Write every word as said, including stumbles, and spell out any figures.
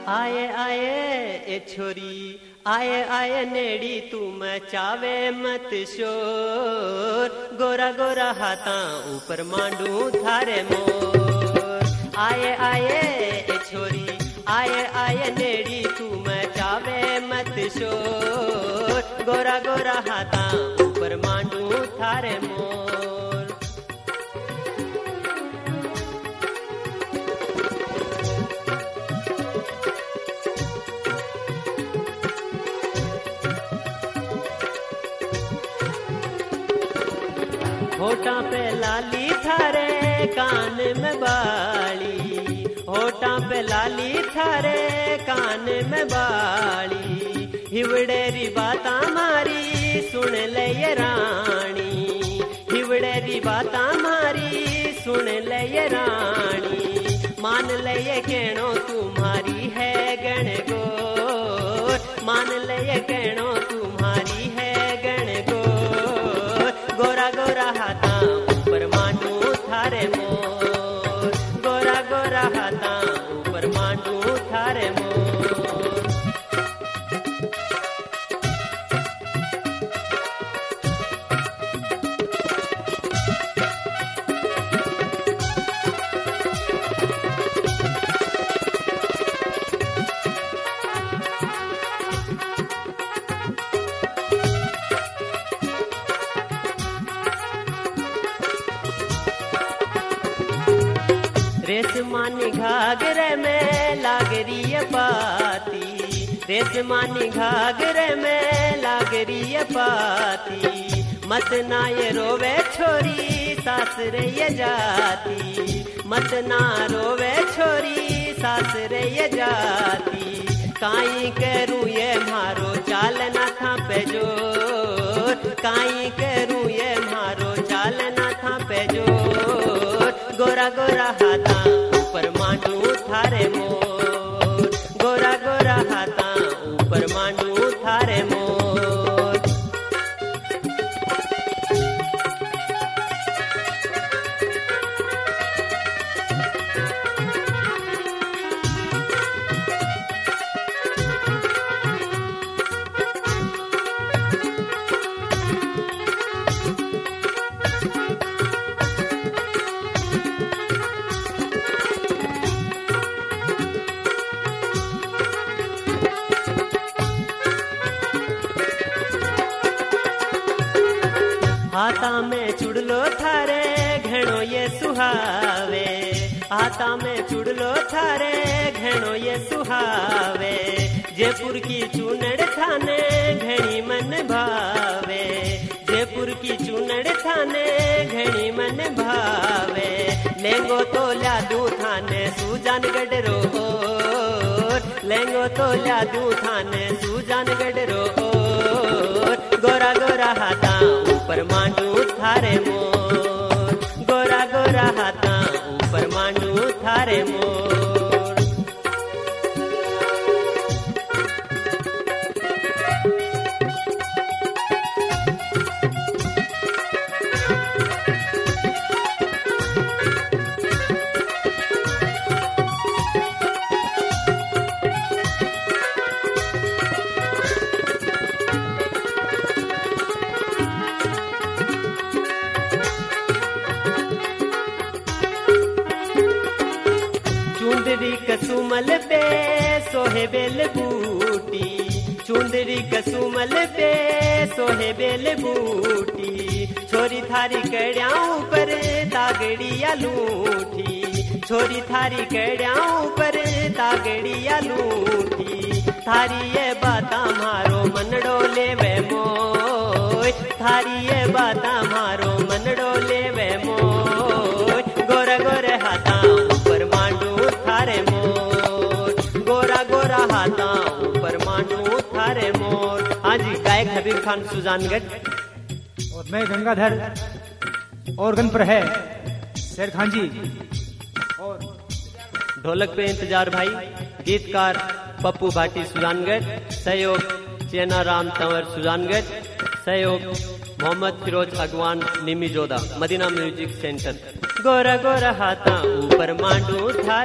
आए आए ए छोरी आए आए नेड़ी तू मचावे मत शोर, गोरा गोरा हाथा ऊपर मांडू थारे मोर। आए आए ए छोरी आए आए नेड़ी तू मचावे मत शोर, गोरा गोरा हाथा ऊपर मांडू थारे मोर। होठा पे लाली थारे कान में बाली, होठा पे लाली थारे कान में बाली, हिवड़ेरी बाता मारी सुन ले ये रानी, हिवड़ेरी बाता मारी सुन ले ये रानी, मान ले ये कहनो तुम्हारी है गण गोर, मान ले ये कहनो तुम्हारी है गण गोर, गोरा गोरा हाथा ऊपर मांडू थारे मोर, गोरा गोरा हाथा ऊपर मांडू थारे मोर। रेशमानी घाघरे में लागरी पाती, रेशमानी घाघरे में लागरी पाती, मत ना ये रोवे छोरी सासरे ये जाती, मत ना रोवे छोरी सासरे ये जाती, काई करूँ ये मारो चाल ना था पे जोर, काई करूँ ये मारो चाल ना था पे जोर, गोरा गोरा हाथा ऊपर मांडू थारे मोर, गोरा गोरा हाथा ऊपर मांडू थारे मोर। हाथा में चुड़लो थारे घणो ये सुहावे, हाथा में चुड़लो थारे घणो ये सुहावे, जयपुर की चूनड़ थाने घणी मन भावे, जयपुर की चूनड़ थाने घणी मन भावे, लेंगो तो लादू थाने सुजान गडरो, लेंगो तो लादू थाने सुजान गडरो, गोरा गोरा हाथा ऊपर मांडू थारे मोर, गोरा गोरा हाथा ऊपर मांडू थारे मोर। चुंदरी कसुमल पे सोहे बेल बूटी, चुंदरी कसुमल पे सोहे बेल बूटी, छोरी थारी कड़ियाँ पर तागड़िया लूठी, छोरी थारी कड़ियाँ पर तागड़िया लूठी, थारी ये बाता मारो मनडो ले वे मोय, थारी ये बाता मारो मनडो ले वे मोय, गोरा गोरे हाथा ऊपर मांडू थारे मोर, गोरा गोरा हाथा ऊपर मांडू थारे मोर। हाँ जी, गायक हबीब खान सुजानगढ़ और मैं गंगाधर, ऑर्गन पर है शेर खान जी, और ढोलक पे इंतजार भाई, गीतकार पप्पू भाटी सुजानगढ़, सहयोग चेना राम तंवर सुजानगढ़, सहयोग मोहम्मद फिरोज अगवान निमी जोधा, मदीना म्यूजिक सेंटर। गोरा गोरा हाथा ऊपर मांडू था